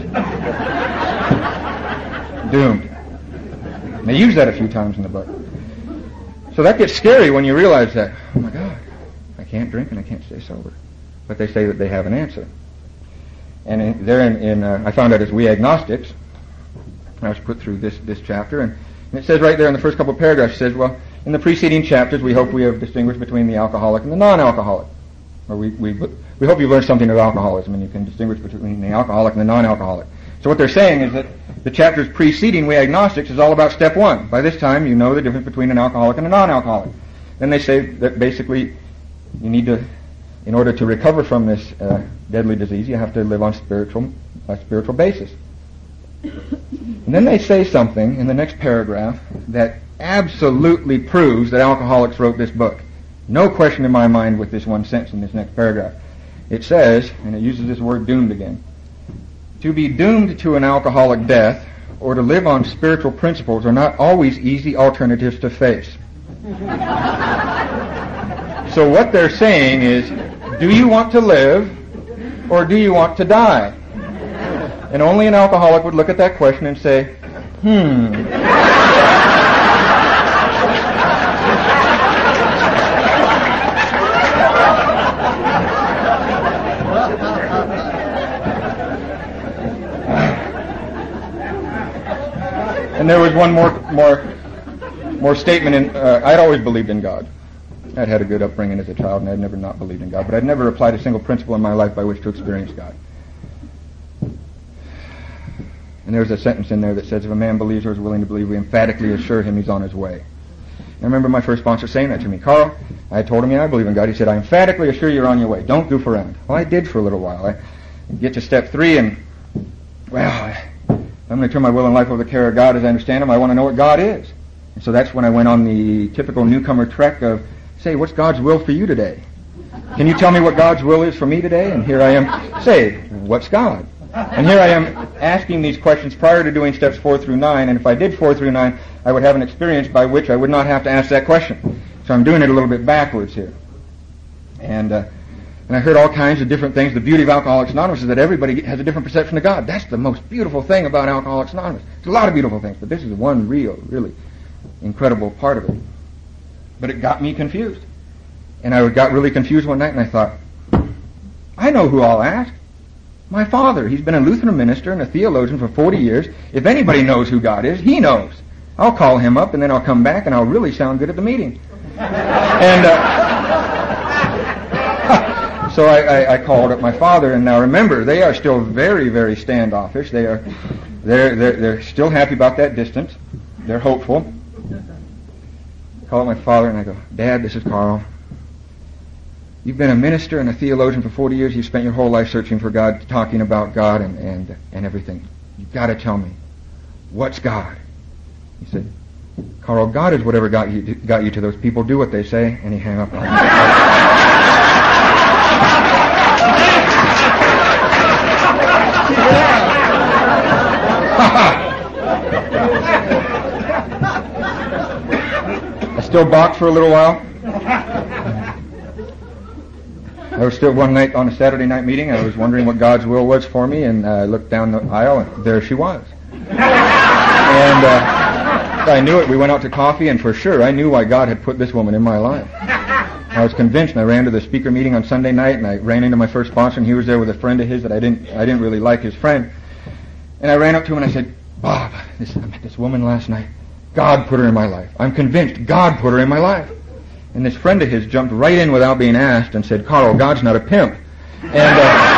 Doomed. And they use that a few times in the book. So that gets scary when you realize that, oh my God, I can't drink and I can't stay sober. But they say that they have an answer. And in, there in, in uh, I found out as We Agnostics, I was put through this, this chapter, and, and it says right there in the first couple of paragraphs, it says, well, in the preceding chapters, we hope we have distinguished between the alcoholic and the non-alcoholic. Or we, we, we hope you've learned something of alcoholism, and you can distinguish between the alcoholic and the non-alcoholic. So what they're saying is that the chapters preceding We Agnostics is all about step one. By this time, you know the difference between an alcoholic and a non-alcoholic. Then they say that basically you need to, in order to recover from this uh, deadly disease, you have to live on spiritual, a spiritual basis. And then they say something in the next paragraph that absolutely proves that alcoholics wrote this book. No question in my mind with this one sentence in this next paragraph. It says, and it uses this word doomed again, to be doomed to an alcoholic death or to live on spiritual principles are not always easy alternatives to face. So what they're saying is, do you want to live or do you want to die? And only an alcoholic would look at that question and say, hmm. And there was one more more more statement in, uh, I'd always believed in God. I'd had a good upbringing as a child, and I'd never not believed in God, but I'd never applied a single principle in my life by which to experience God. And there's a sentence in there that says, if a man believes or is willing to believe, we emphatically assure him he's on his way. And I remember my first sponsor saying that to me. Carl, I told him, yeah, I believe in God. He said, I emphatically assure you you're on your way. Don't goof around. Well, I did for a little while. I get to step three and, well, I'm going to turn my will and life over to the care of God as I understand him. I want to know what God is. And so that's when I went on the typical newcomer trek of, say, what's God's will for you today? Can you tell me what God's will is for me today? And here I am, say, what's God? And here I am asking these questions prior to doing steps four through nine, and if I did four through nine, I would have an experience by which I would not have to ask that question. So I'm doing it a little bit backwards here. And uh, and I heard all kinds of different things. The beauty of Alcoholics Anonymous is that everybody has a different perception of God. That's the most beautiful thing about Alcoholics Anonymous. There's a lot of beautiful things, but this is one real, really incredible part of it. But it got me confused. And I got really confused one night, and I thought, I know who I'll ask. My father. He's been a Lutheran minister and a theologian for forty years. If anybody knows who God is, he knows. I'll call him up, and then I'll come back, and I'll really sound good at the meeting. And uh, so I, I, I called up my father, and now remember, they are still very, very standoffish. They are, they're, they're, they're still happy about that distance. They're hopeful. I call up my father, and I go, Dad, this is Carl. You've been a minister and a theologian for forty years. You've spent your whole life searching for God, talking about God and, and, and everything. You've got to tell me, what's God? He said, Carl, God is whatever got you, got you to those people. Do what they say. And he hung up on me. I still balked for a little while. I was still one night on a Saturday night meeting. I was wondering what God's will was for me, and I looked down the aisle, and there she was. And uh, I knew it. We went out to coffee, and for sure, I knew why God had put this woman in my life. I was convinced, and I ran to the speaker meeting on Sunday night, and I ran into my first sponsor, and he was there with a friend of his that I didn't, I didn't really like his friend. And I ran up to him and I said, Bob, this, I met this woman last night. God put her in my life. I'm convinced God put her in my life. And this friend of his jumped right in without being asked and said, Carl, God's not a pimp. And uh,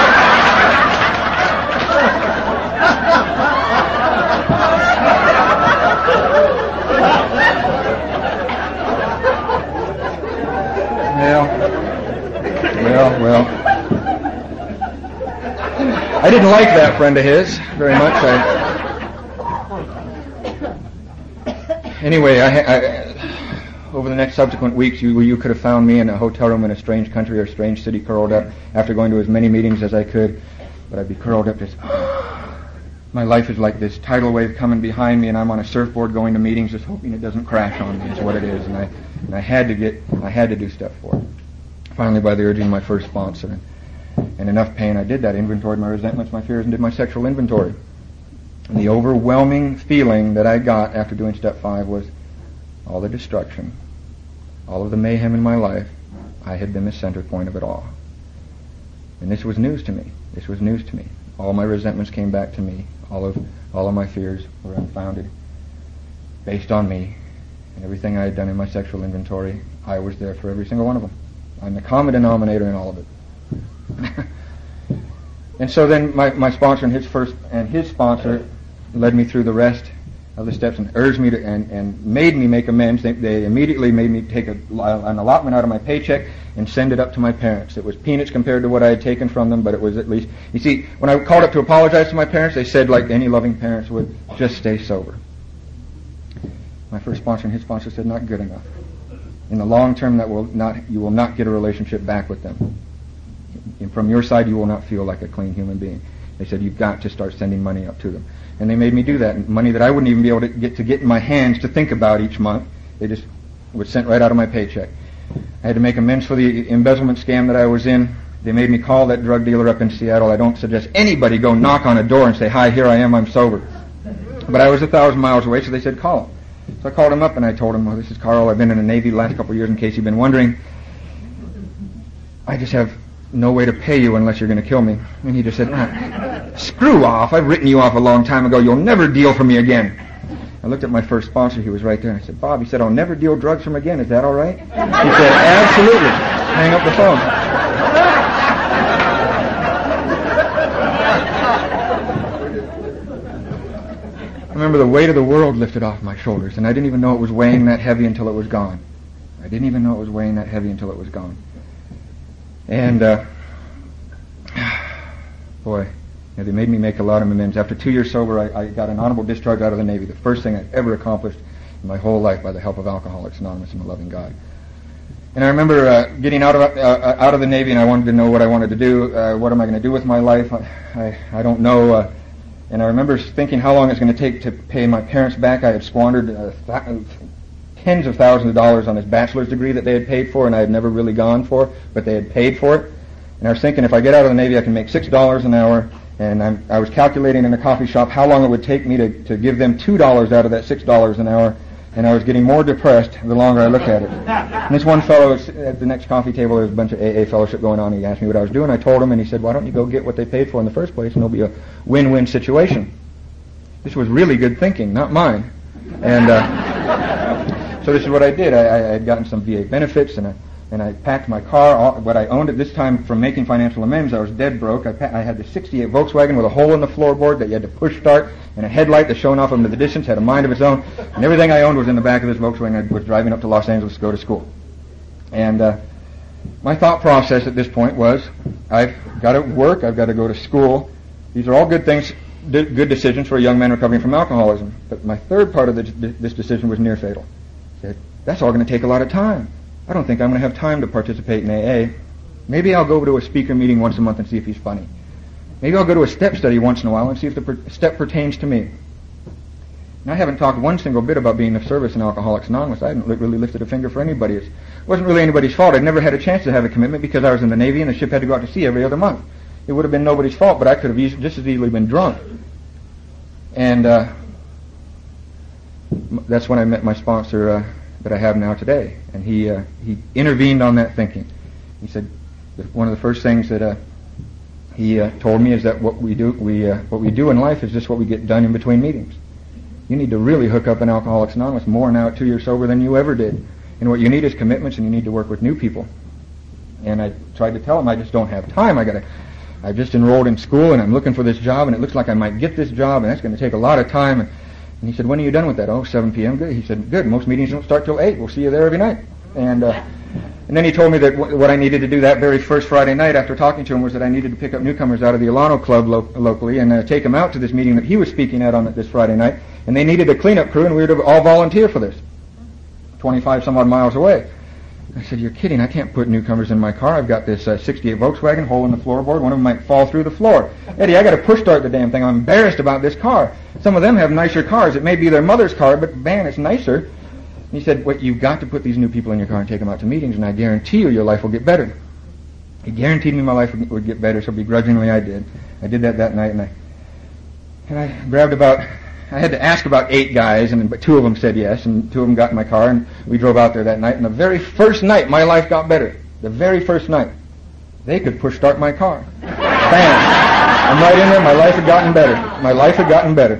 well, well, well. I didn't like that friend of his very much. I, Anyway, I, I, over the next subsequent weeks, you, you could have found me in a hotel room in a strange country or a strange city, curled up after going to as many meetings as I could. But I'd be curled up just, my life is like this tidal wave coming behind me, and I'm on a surfboard going to meetings just hoping it doesn't crash on me, is what it is. And I, and I had to get, I had to do stuff for it. Finally, by the urging of my first sponsor, and, and enough pain, I did that, inventoried my resentments, my fears, and did my sexual inventory. And the overwhelming feeling that I got after doing step five was all the destruction, all of the mayhem in my life. I had been the center point of it all. And this was news to me. This was news to me. All my resentments came back to me. All of all of my fears were unfounded, based on me. And everything I had done in my sexual inventory, I was there for every single one of them. I'm the common denominator in all of it. And so then my, my sponsor and his first and his sponsor led me through the rest of the steps and urged me to and, and made me make amends. They, they immediately made me take a, an allotment out of my paycheck and send it up to my parents. It was peanuts compared to what I had taken from them, but it was at least, you see, when I called up to apologize to my parents, they said, like any loving parents would, just stay sober. My first sponsor and his sponsor said, not good enough. In the long term, that will not you will not get a relationship back with them. And from your side, you will not feel like a clean human being. They said, you've got to start sending money up to them. And they made me do that. Money that I wouldn't even be able to get to get in my hands to think about each month. They just was sent right out of my paycheck. I had to make amends for the embezzlement scam that I was in. They made me call that drug dealer up in Seattle. I don't suggest anybody go knock on a door and say, hi, here I am, I'm sober. But I was a thousand miles away, so they said, call him. So I called him up and I told him, well, this is Carl. I've been in the Navy the last couple of years, in case you've been wondering. I just have no way to pay you unless you're going to kill me. And he just said, ah, screw off. I've written you off a long time ago. You'll never deal for me again. I looked at my first sponsor. He was right there. And I said, Bob, he said, I'll never deal drugs from again. Is that all right? He said, absolutely. Hang up the phone. I remember the weight of the world lifted off my shoulders, and I didn't even know it was weighing that heavy until it was gone. I didn't even know it was weighing that heavy until it was gone. And, uh, boy, you know, they made me make a lot of amends. After two years sober, I, I got an honorable discharge out of the Navy, the first thing I'd ever accomplished in my whole life by the help of Alcoholics Anonymous and a loving God. And I remember uh, getting out of uh, out of the Navy, and I wanted to know what I wanted to do. Uh, what am I going to do with my life? I, I, I don't know. Uh, and I remember thinking how long it's going to take to pay my parents back. I had squandered uh, th- tens of thousands of dollars on this bachelor's degree that they had paid for, and I had never really gone for, but they had paid for it. And I was thinking, if I get out of the Navy, I can make six dollars an hour. And I'm, I was calculating in a coffee shop how long it would take me to, to give them two dollars out of that six dollars an hour. And I was getting more depressed the longer I looked at it. And this one fellow was at the next coffee table. There was a bunch of A A fellowship going on. He asked me what I was doing. I told him, and he said, why don't you go get what they paid for in the first place, and it'll be a win-win situation. This was really good thinking, not mine. And uh, so this is what I did. I, I had gotten some V A benefits, and I, and I packed my car. All, what I owned at this time from making financial amends, I was dead broke. I, pa- I had the sixty-eight Volkswagen with a hole in the floorboard that you had to push start, and a headlight that shone off into the distance, had a mind of its own, and everything I owned was in the back of this Volkswagen. I was driving up to Los Angeles to go to school. And uh, my thought process at this point was, I've got to work, I've got to go to school. These are all good things, d- good decisions for a young man recovering from alcoholism. But my third part of the, this decision was near fatal. I said, that's all going to take a lot of time. I don't think I'm going to have time to participate in A A. Maybe I'll go to a speaker meeting once a month and see if he's funny. Maybe I'll go to a step study once in a while and see if the per- step pertains to me. And I haven't talked one single bit about being of service in Alcoholics Anonymous. I haven't li- really lifted a finger for anybody. It wasn't really anybody's fault. I'd never had a chance to have a commitment because I was in the Navy and the ship had to go out to sea every other month. It would have been nobody's fault, but I could have eas- just as easily been drunk. And uh, that's when I met my sponsor uh, that I have now today. And he uh, he intervened on that thinking. He said that one of the first things that uh, he uh, told me is that what we do we uh, what we do in life is just what we get done in between meetings. You need to really hook up in Alcoholics Anonymous more now at two years sober than you ever did. And what you need is commitments, and you need to work with new people. And I tried to tell him I just don't have time. I got to. I've just enrolled in school, and I'm looking for this job, and it looks like I might get this job, and that's going to take a lot of time. And, and he said, "When are you done with that?" "Oh, seven p.m. Good." He said, "Good. Most meetings don't start till eight. We'll see you there every night." And uh, and then he told me that w- what I needed to do that very first Friday night after talking to him was that I needed to pick up newcomers out of the Alano Club lo- locally and uh, take them out to this meeting that he was speaking at on this Friday night. And they needed a cleanup crew, and we were to all volunteer for this, twenty-five some odd miles away. I said, "You're kidding. I can't put newcomers in my car. I've got this uh, sixty-eight Volkswagen, hole in the floorboard. One of them might fall through the floor. Eddie, I got to push start the damn thing. I'm embarrassed about this car. Some of them have nicer cars. It may be their mother's car, but man, it's nicer." And he said, "Well, you've got to put these new people in your car and take them out to meetings, and I guarantee you your life will get better." He guaranteed me my life would, would get better, so begrudgingly I did. I did that that night, and I, and I grabbed about... I had to ask about eight guys, and but two of them said yes, and two of them got in my car, and we drove out there that night. And the very first night, my life got better. The very first night, they could push start my car. Bam! I'm right in there. My life had gotten better. My life had gotten better.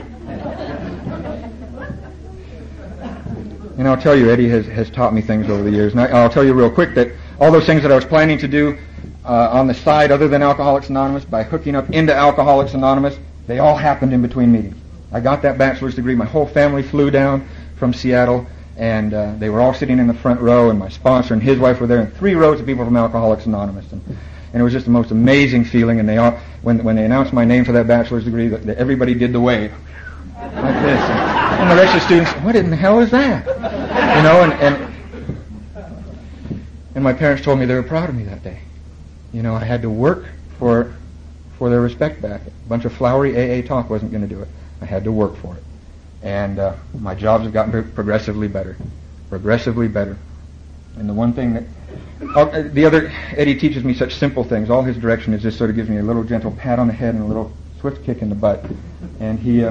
And I'll tell you, Eddie has, has taught me things over the years. And I, I'll tell you real quick that all those things that I was planning to do uh, on the side, other than Alcoholics Anonymous, by hooking up into Alcoholics Anonymous, they all happened in between meetings. I got that bachelor's degree. My whole family flew down from Seattle, and uh, they were all sitting in the front row, and my sponsor and his wife were there, and three rows of people from Alcoholics Anonymous. And, and it was just the most amazing feeling. And they all, when when they announced my name for that bachelor's degree, that, that everybody did the wave like this, and, and the rest of the students, "What in the hell is that?" You know, and and and my parents told me they were proud of me that day. You know, I had to work for for their respect back. A bunch of flowery A A talk wasn't going to do it. I had to work for it. And uh, my jobs have gotten pro- progressively better. Progressively better. And the one thing that... Uh, the other... Eddie teaches me such simple things. All his direction is just sort of gives me a little gentle pat on the head and a little swift kick in the butt. And he... Uh,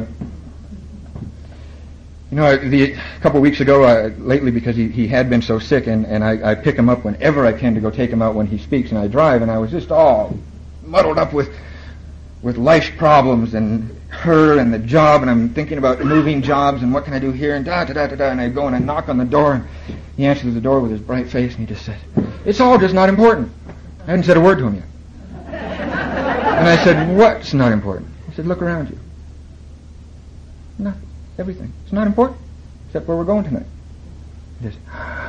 you know, the, a couple of weeks ago, uh, lately, because he, he had been so sick, and, and I, I pick him up whenever I can to go take him out when he speaks, and I drive, and I was just all muddled up with... with life's problems and her and the job, and I'm thinking about moving jobs and what can I do here, and da da da da da, and I go and I knock on the door, and he answers the door with his bright face, and he just said, "It's all just not important." I hadn't said a word to him yet. And I said, "What's not important?" He said, "Look around you." "No, everything. It's not important, except where we're going tonight." He just,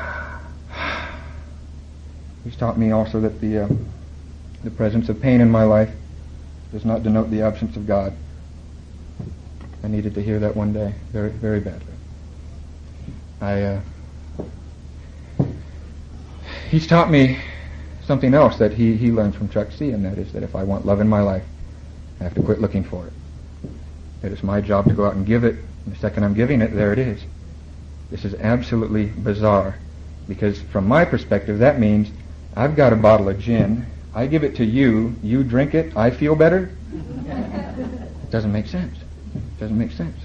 he's taught me also that the uh, the presence of pain in my life does not denote the absence of God. I needed to hear that one day, very, very badly. I, uh, he's taught me something else that he, he learned from Chuck C., and that is that if I want love in my life, I have to quit looking for it. That it's my job to go out and give it, and the second I'm giving it, there it is. This is absolutely bizarre, because from my perspective, that means I've got a bottle of gin, I give it to you, you drink it, I feel better? It doesn't make sense. It doesn't make sense.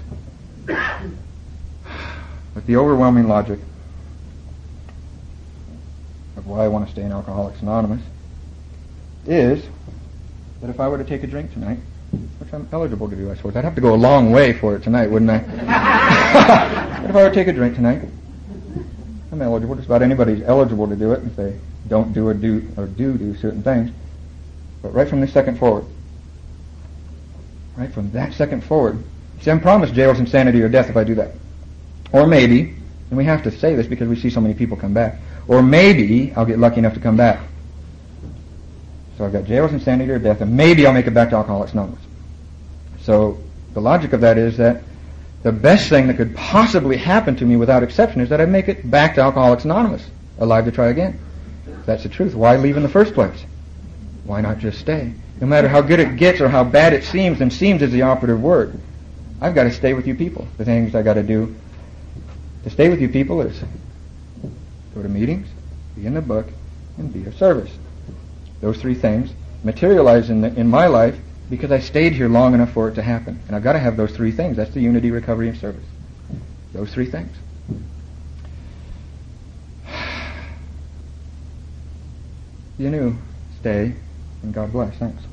But the overwhelming logic of why I want to stay in Alcoholics Anonymous is that if I were to take a drink tonight, which I'm eligible to do, I suppose, I'd have to go a long way for it tonight, wouldn't I? But if I were to take a drink tonight, I'm eligible. Just about anybody's eligible to do it if they don't do or do or do do certain things. But right from this second forward, right from that second forward, see, I'm promised jails, insanity, or death if I do that. Or maybe, and we have to say this because we see so many people come back, or maybe I'll get lucky enough to come back. So I've got jails, insanity, or death, and maybe I'll make it back to Alcoholics Anonymous. So the logic of that is that the best thing that could possibly happen to me without exception is that I make it back to Alcoholics Anonymous, alive to try again. If that's the truth, why leave in the first place? Why not just stay? No matter how good it gets or how bad it seems, and seems is the operative word, I've got to stay with you people. The things I got to do to stay with you people is go to meetings, be in the book, and be of service. Those three things materialize in, the, in my life because I stayed here long enough for it to happen. And I've got to have those three things. That's the unity, recovery, and service. Those three things. You knew. Stay, and God bless. Thanks.